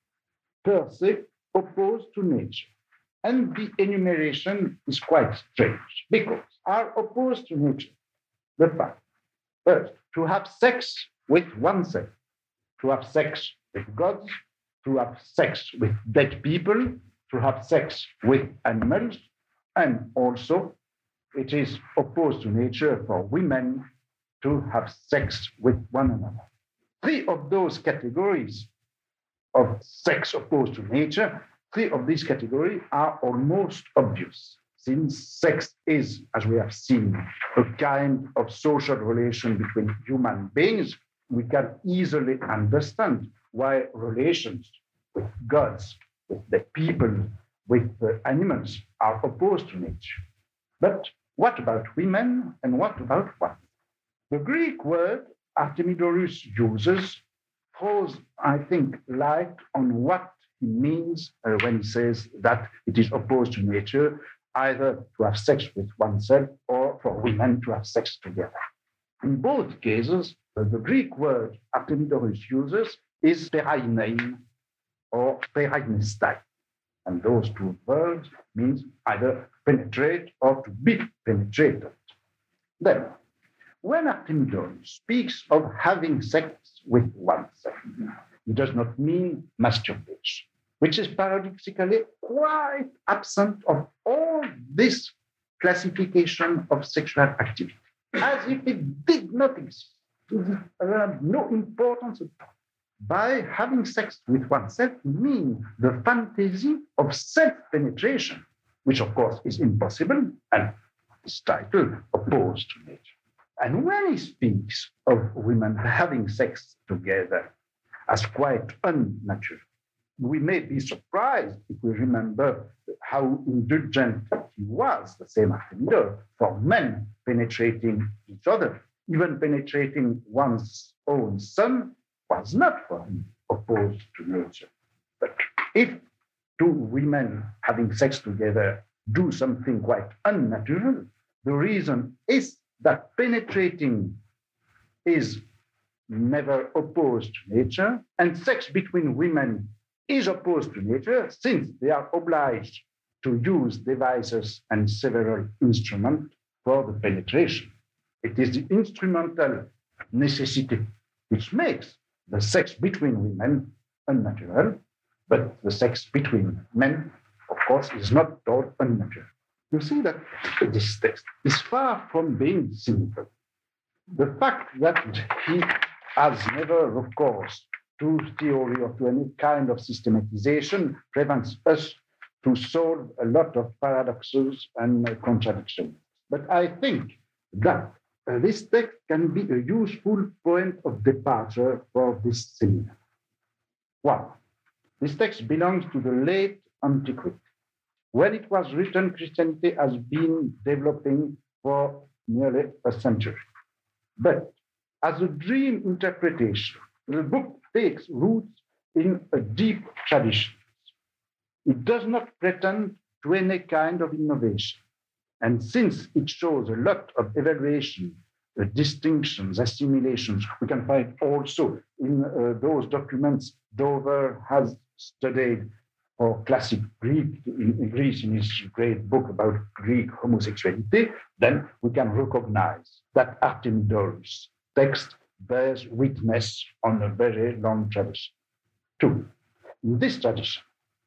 per se opposed to nature. And the enumeration is quite strange because are opposed to nature. The fact, first, to have sex with oneself, to have sex with gods, to have sex with dead people, to have sex with animals, and also it is opposed to nature for women to have sex with one another. Three of those categories of sex opposed to nature, three of these categories are almost obvious, since sex is, as we have seen, a kind of social relation between human beings. We can easily understand why relations with gods, with the people, with the animals are opposed to nature. But what about women and what about one? The Greek word Artemidorus uses throws, I think, light on what he means when he says that it is opposed to nature either to have sex with oneself or for women to have sex together. In both cases, the Greek word Artemidorus uses is perainein or perainestai. And those two words means either penetrate or to be penetrated. Then, when Artemidorus speaks of having sex with oneself, he does not mean masturbation, which is paradoxically quite absent of all this classification of sexual activity, as if it did not exist. It has no importance at all. By having sex with oneself means the fantasy of self-penetration, which of course is impossible and is titled opposed to nature. And when he speaks of women having sex together as quite unnatural, we may be surprised if we remember how indulgent he was, the same Artemidorus, for men penetrating each other. Even penetrating one's own son was not for him opposed to nature. But if two women having sex together do something quite unnatural, the reason is that penetrating is never opposed to nature, and sex between women is opposed to nature since they are obliged to use devices and several instruments for the penetration. It is the instrumental necessity which makes the sex between women unnatural, but the sex between men, of course, is not at all unnatural. You see that this text is far from being simple. The fact that he has never recourse to theory or to any kind of systematization prevents us to solve a lot of paradoxes and contradictions. But I think that this text can be a useful point of departure for this seminar. One, this text belongs to the late antiquity. When it was written, Christianity has been developing for nearly a century. But as a dream interpretation, the book takes roots in a deep tradition. It does not pretend to any kind of innovation. And since it shows a lot of evaluation, distinctions, assimilations, we can find also in those documents Dover has studied for classic Greek in Greece in his great book about Greek homosexuality, then we can recognize that Artemidorus' text bears witness on a very long tradition. Two, in this tradition,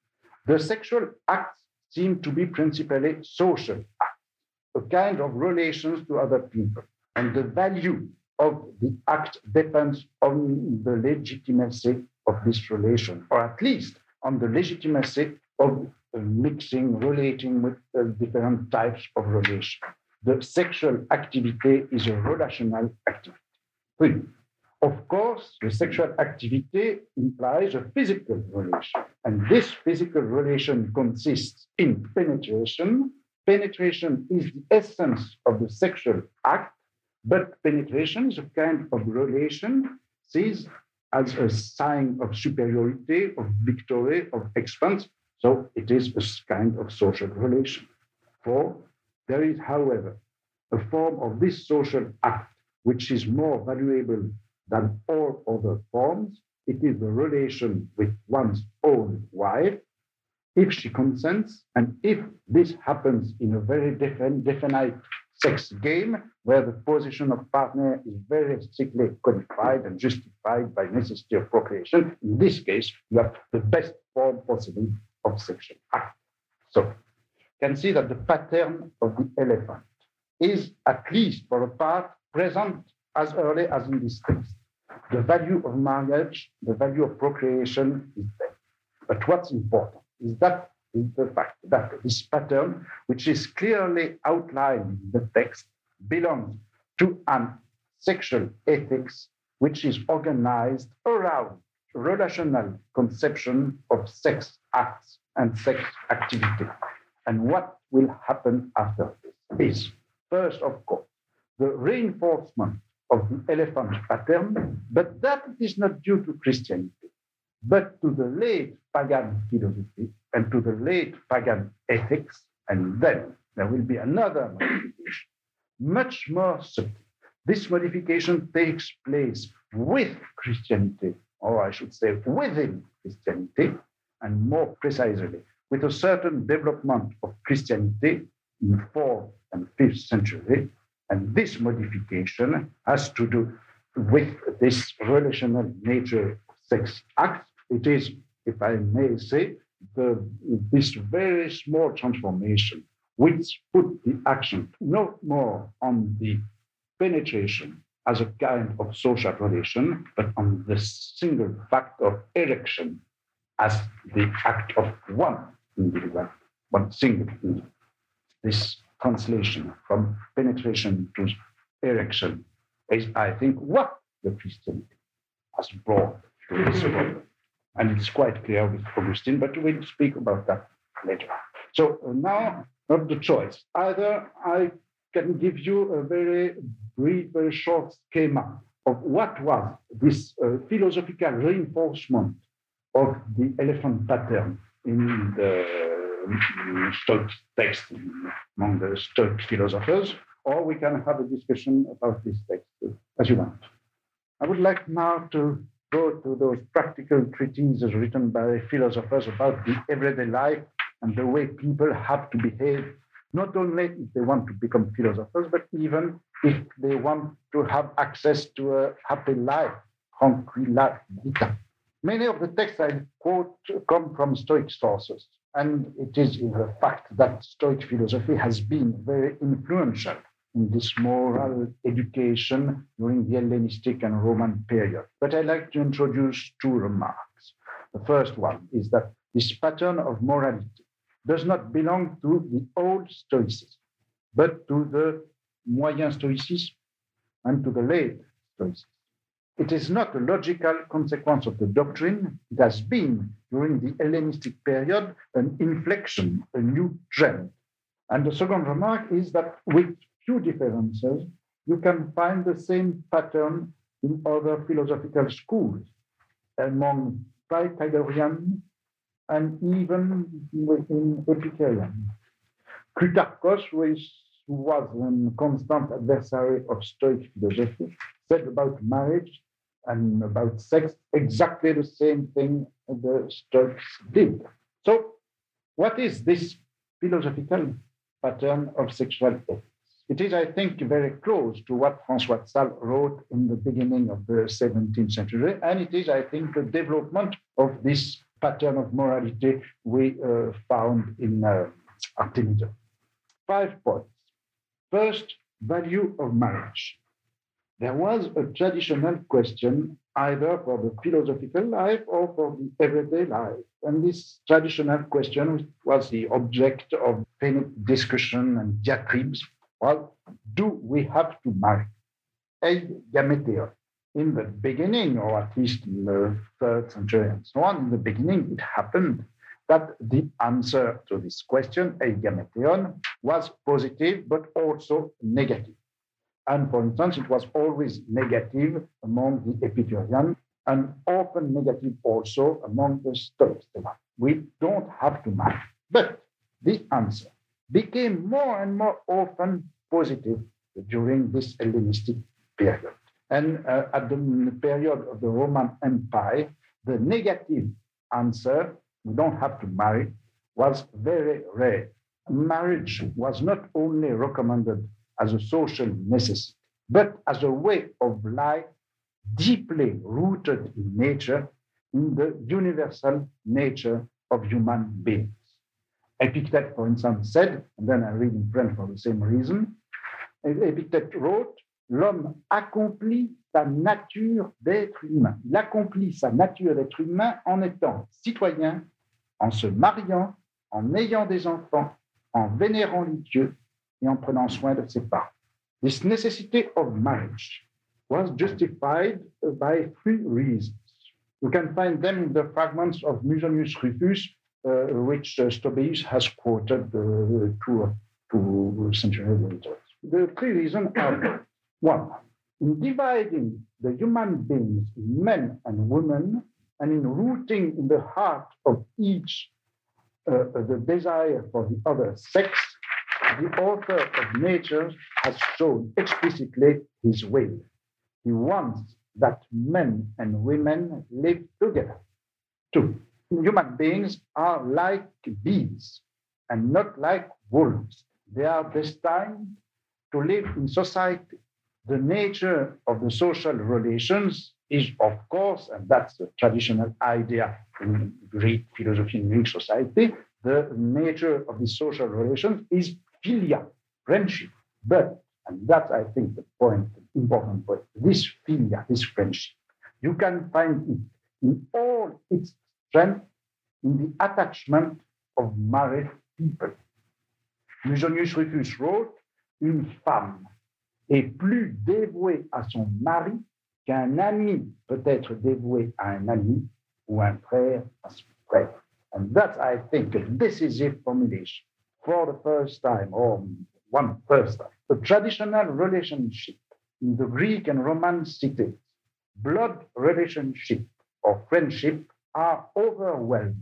the sexual acts seem to be principally social acts, a kind of relations to other people. And the value of the act depends on the legitimacy of this relation, or at least on the legitimacy of mixing, relating with different types of relation. The sexual activity is a relational activity. Three, of course, the sexual activity implies a physical relation, and this physical relation consists in penetration. Penetration is the essence of the sexual act, but penetration is a kind of relation seized as a sign of superiority, of victory, of expanse. So it is a kind of social relation. Four, there is, however, a form of this social act which is more valuable than all other forms. It is the relation with one's own wife, if she consents, and if this happens in a very definite sex game, where the position of partner is very strictly codified and justified by necessity of procreation. In this case, you have the best form possible of sexual act. So, you can see that the pattern of the elephant is, at least for a part, present as early as in this text. The value of marriage, the value of procreation is there. But what's important is that the fact that this pattern, which is clearly outlined in the text, belongs to an sexual ethics which is organized around relational conception of sex acts and sex activity. And what will happen after this is, first, of course, the reinforcement of the elephant pattern, but that is not due to Christianity, but to the late pagan philosophy and to the late pagan ethics, and then there will be another modification, much more subtle. This modification takes place with Christianity, or I should say within Christianity, and more precisely, with a certain development of Christianity in the 4th and 5th century. And this modification has to do with this relational nature of sex acts. It is, if I may say, this very small transformation which put the accent no more on the penetration as a kind of social relation, but on the single fact of erection as the act of one individual, one single individual. This translation from penetration to erection is, I think, what the Christianity has brought to this problem. And it's quite clear with Augustine, but we'll speak about that later. So now, not the choice. Either I can give you a very brief, very short schema of what was this philosophical reinforcement of the elephant pattern in the Stoic text among the Stoic philosophers, or we can have a discussion about this text as you want. I would like now to go to those practical treatises written by philosophers about the everyday life and the way people have to behave, not only if they want to become philosophers, but even if they want to have access to a happy life, tranquilla vita. Many of the texts I quote come from Stoic sources, and it is in the fact that Stoic philosophy has been very influential in this moral education during the Hellenistic and Roman period. But I'd like to introduce two remarks. The first one is that this pattern of morality does not belong to the old Stoicism, but to the Moyen Stoicism and to the late Stoicism. It is not a logical consequence of the doctrine. It has been, during the Hellenistic period, an inflection, a new trend. And the second remark is that with few differences, you can find the same pattern in other philosophical schools, among Pythagorean and even within Epicurean. Plutarchus, who was a constant adversary of Stoic philosophy, said about marriage and about sex exactly the same thing the Stoics did. So, what is this philosophical pattern of sexual ethics? It is, I think, very close to what François de Sales wrote in the beginning of the 17th century, and it is, I think, the development of this pattern of morality we found in Artemisia. 5 points. First, value of marriage. There was a traditional question either for the philosophical life or for the everyday life. And this traditional question was the object of many discussion and diatribes. Well, do we have to marry? Eigameteo. In the beginning, or at least in the 3rd century and so on, in the beginning, it happened that the answer to this question, eigameteon, was positive, but also negative. And for instance, it was always negative among the Epicureans and often negative also among the Stoics. We don't have to marry. But the answer became more and more often positive during this Hellenistic period. And at the period of the Roman Empire, the negative answer, we don't have to marry, was very rare. Marriage was not only recommended as a social necessity, but as a way of life deeply rooted in nature, in the universal nature of human beings. Epictet, for instance, said, and then I read in French for the same reason, Epictet wrote, l'homme accomplit sa nature d'être humain. Il accomplit sa nature d'être humain en étant citoyen, en se mariant, en ayant des enfants, en vénérant les dieux et en prenant soin de ses parents. This necessity of marriage was justified by 3 reasons. You can find them in the fragments of Musonius Rufus, which Stobaeus has quoted 2 centuries later. The 3 reasons are: 1, in dividing the human beings in men and women, and in rooting in the heart of each the desire for the other sex, the author of Nature has shown explicitly his will. He wants that men and women live together. 2. Human beings are like bees and not like wolves. They are destined to live in society. The nature of the social relations is, of course, and that's the traditional idea in Greek philosophy, in Greek society, the nature of the social relations is philia, friendship. But, and that's, I think, the point, the important point, this philia, this friendship, you can find it in all its strength in the attachment of married people. Musonius Rufus wrote, une femme est plus dévouée à son mari qu'un ami peut être dévoué à un ami ou un frère à son frère. And that's, I think, a decisive formulation for the first time, or one first time. The traditional relationship in the Greek and Roman cities, blood relationship or friendship, are overwhelmed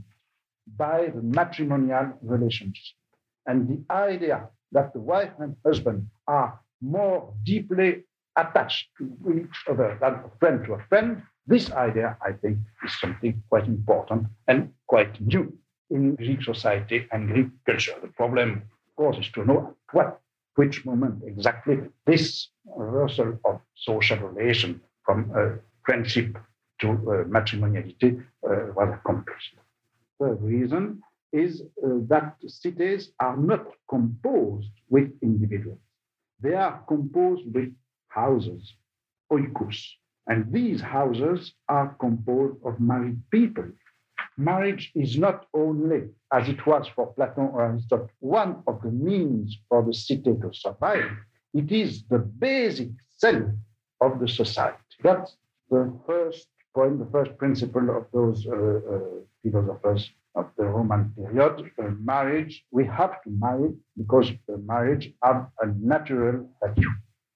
by the matrimonial relationship. And the idea that the wife and husband are more deeply attached to each other than a friend to a friend, this idea, I think, is something quite important and quite new in Greek society and Greek culture. The problem, of course, is to know at which moment exactly this reversal of social relation from friendship to matrimoniality was accomplished. Third reason is that cities are not composed with individuals. They are composed with houses, oikos, and these houses are composed of married people. Marriage is not only, as it was for Plato or Aristotle, one of the means for the city to survive. It is the basic cell of the society. That's the first point, the first principle of those philosophers of the Roman period. Marriage, we have to marry because marriage has a natural value.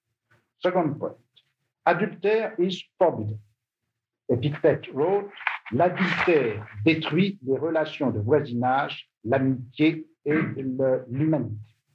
Second point, adultère is forbidden. Épictète wrote, l'adultère détruit les relations de voisinage, l'amitié et l'humanité.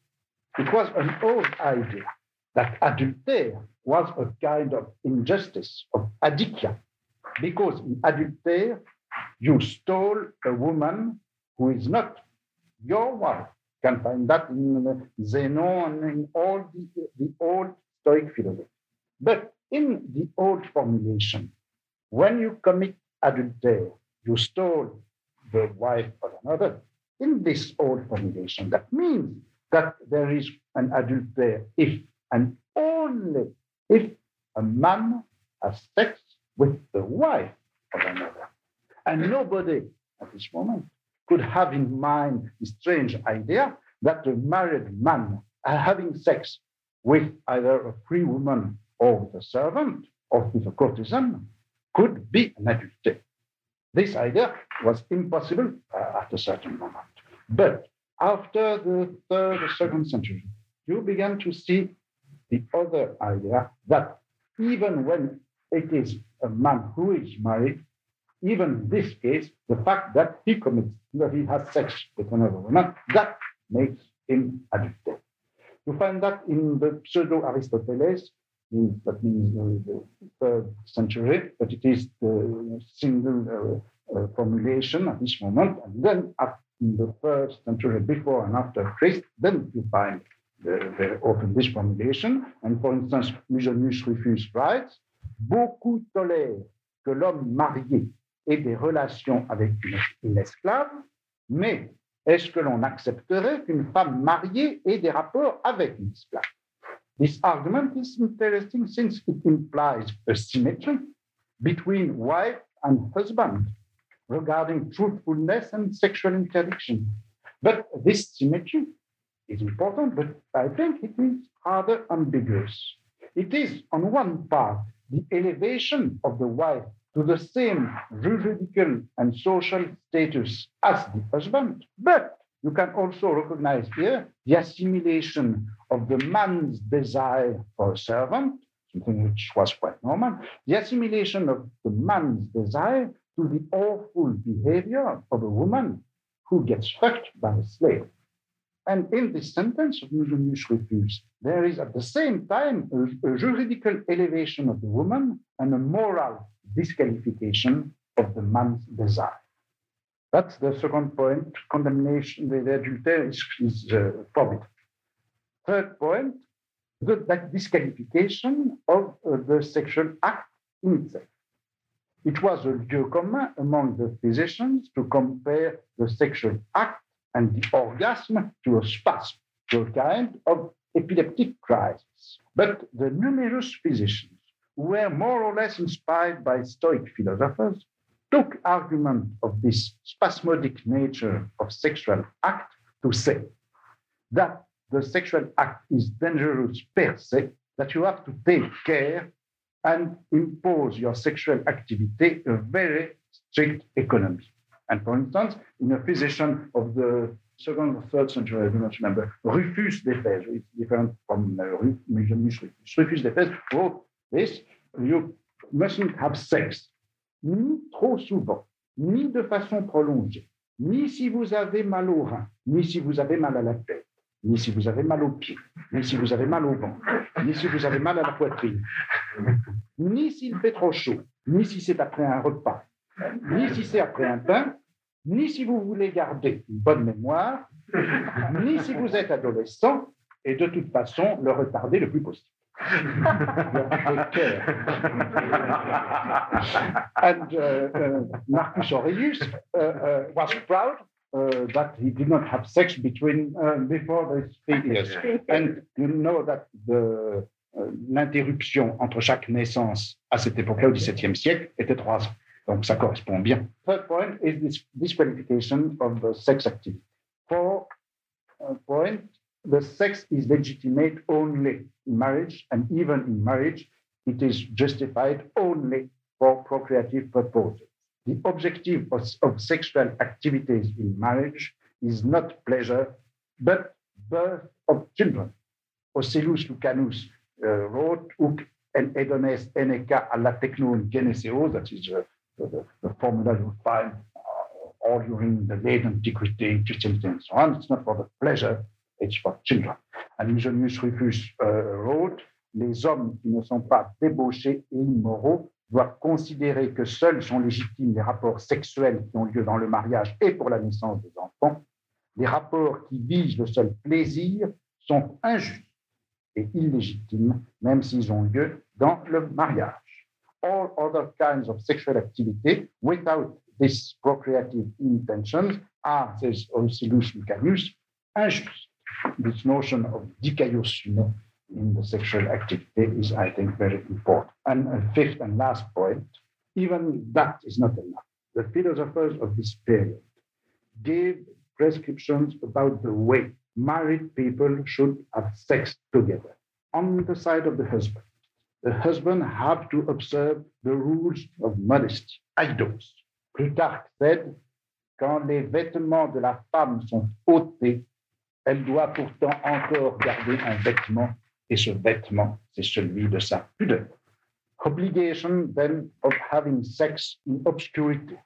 It was an old idea that adultère was a kind of injustice, of adikia, because in adultère, you stole a woman who is not your wife. You can find that in Zeno and in all the old Stoic philosophy. But in the old formulation, when you commit adultery, you stole the wife of another. In this old formulation, that means that there is an adultery if and only if a man has sex with the wife of another. And nobody at this moment could have in mind the strange idea that a married man having sex with either a free woman or with a servant or with a courtesan could be an adultery. This idea was impossible at a certain moment. But after the third or second century, you began to see the other idea that even when it is a man who is married, even in this case, the fact that he commits, that he has sex with another woman, that makes him adulterous. You find that in the Pseudo-Aristoteles, that means the third century, but it is the single formulation at this moment. And then in the first century before and after Christ, then you find very often this formulation. And for instance, Musonius Rufus writes, beaucoup tolèrent que l'homme marié ait des relations avec une esclave, mais est-ce que l'on accepterait qu'une femme mariée ait des rapports avec une esclave? This argument is interesting since it implies a symmetry between wife and husband regarding truthfulness and sexual interdiction. But this symmetry is important, but I think it is rather ambiguous. It is, on one part, the elevation of the wife to the same juridical and social status as the husband, but you can also recognize here the assimilation of the man's desire for a servant, something which was quite normal, the assimilation of the man's desire to the awful behavior of a woman who gets fucked by a slave. And in this sentence of Misogynius Rufus, there is at the same time a juridical elevation of the woman and a moral disqualification of the man's desire. That's the second point. Condemnation, the adultery is forbidden. Third point, that disqualification of the sexual act in itself. It was a lieu commun among the physicians to compare the sexual act and the orgasm to a spasm, to a kind of epileptic crisis. But the numerous physicians, who were more or less inspired by Stoic philosophers, took argument of this spasmodic nature of sexual act to say that the sexual act is dangerous per se, that you have to take care and impose your sexual activity a very strict economy. And for instance, in a physician of the 2nd or 3rd century, I do not remember, Rufus d'Éphèse, it's different from Misogynius Rufus. Rufus d'Éphèse wrote this: you mustn't have sex, ni trop souvent, ni de façon prolongée, ni si vous avez mal au rein, ni si vous avez mal à la tête, ni si vous avez mal aux pieds, ni si vous avez mal au ventre, ni si vous avez mal à la poitrine, ni s'il fait trop chaud, ni si c'est après un repas, ni si c'est après un pain, ni si vous voulez garder une bonne mémoire, ni si vous êtes adolescent, et de toute façon, le retarder le plus possible. And Marcus Aurelius was proud that he did not have sex before these 3 years. And you know that l'interruption entre chaque naissance à cette époque-là, au XVIIe siècle, était 3 ans. Donc ça correspond bien. Third point is this disqualification of the sex activity. Fourth point, the sex is legitimate only in marriage, and even in marriage, it is justified only for procreative purposes. The objective of sexual activities in marriage is not pleasure, but birth of children. Ocellus Lucanus wrote, "Huc en hedones eneca alla technon geneseo," that is the formula you find all during the late antiquity, Christianity, and so on. It's not for the pleasure, it's for children. And Misogynius Rufus wrote, "Les hommes qui ne sont pas débauchés et immoraux doivent considérer que seuls sont légitimes les rapports sexuels qui ont lieu dans le mariage et pour la naissance des enfants. Les rapports qui visent le seul plaisir sont injustes et illégitimes, même s'ils ont lieu dans le mariage. All other kinds of sexual activity without this procreative intentions are," says Ocellus Lucanus, "injust." This notion of dikaiosune in the sexual activity is, I think, very important. And a fifth and last point, even that is not enough. The philosophers of this period gave prescriptions about the way married people should have sex together. On the side of the husband had to observe the rules of modesty, aidos. Plutarque said, "Quand les vêtements de la femme sont ôtés, elle doit pourtant encore garder un vêtement, et ce vêtement, c'est celui de sa pudeur." Obligation, then, of having sex in obscurity.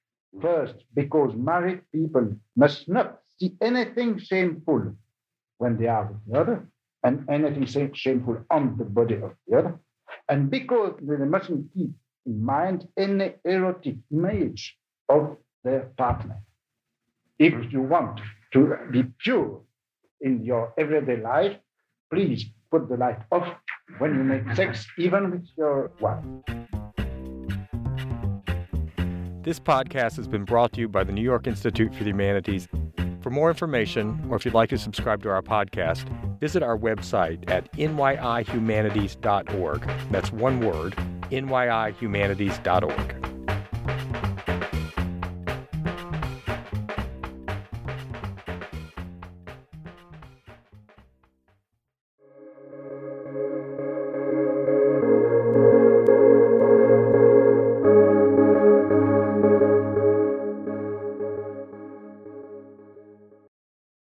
First, because married people must not see anything shameful when they are with the other, and anything shameful on the body of the other, and because they mustn't keep in mind any erotic image of their partner. If you want to be pure in your everyday life, please put the light off when you make sex, even with your wife. This podcast has been brought to you by the New York Institute for the Humanities. For more information, or if you'd like to subscribe to our podcast, visit our website at nyihumanities.org. That's one word, nyihumanities.org.